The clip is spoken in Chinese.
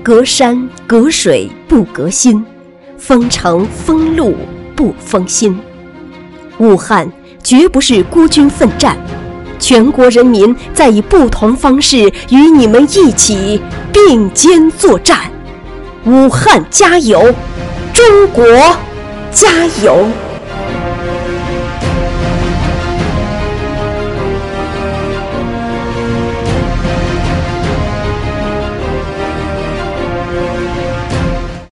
隔山隔水不隔心，封城封路不封心。武汉绝不是孤军奋战，全国人民在以不同方式与你们一起并肩作战。武汉加油，中国加油！